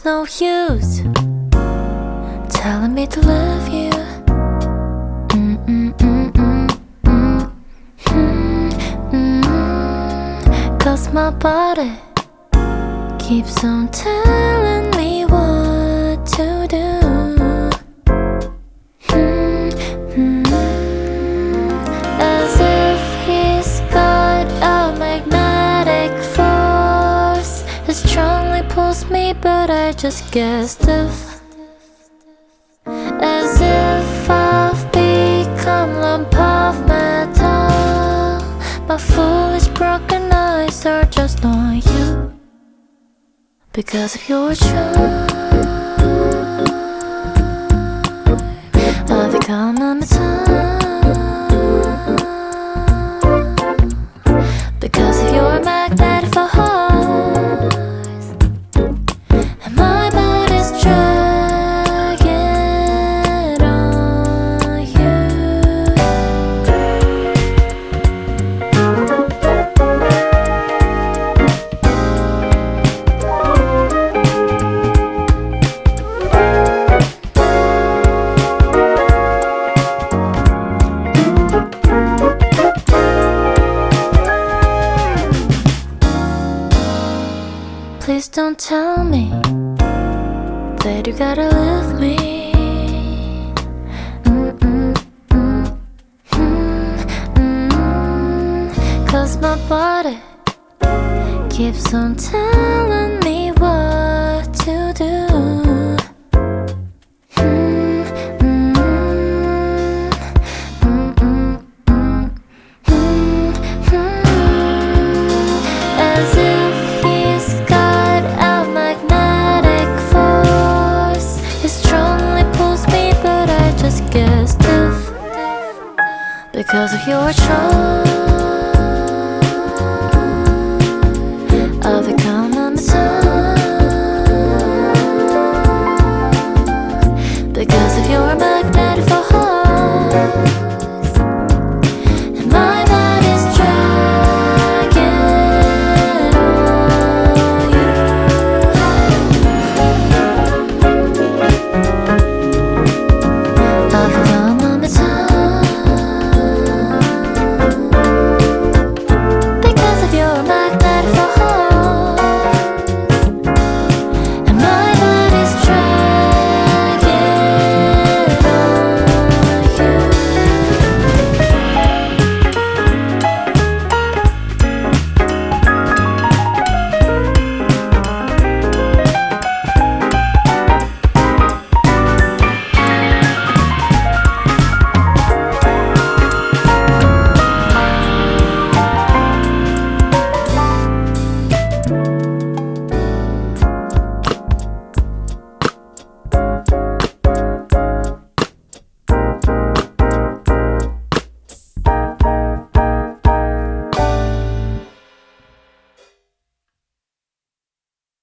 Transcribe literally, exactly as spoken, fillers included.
There's no use telling me to love you. mm -mm -mm -mm -mm -mm -mm. Cause my body keeps on telling me what to do. mm -mm. As if he's got a magnetic force that strongly pulls me, but I just get stiff. As if I've become lump of metal. My foolish broken eyes are just on you. Because of your charm, I've become a metal. Because of your magnetic force, and my body's dragging on you. Please don't tell me that you gotta leave me. mm -mm -mm -mm -mm. Cause my body keeps on telling me what to do. mm -mm -mm -mm -mm -mm. As if he's got a magnetic force, it strongly pulls me, but I just get stiff. Because of your charm, I've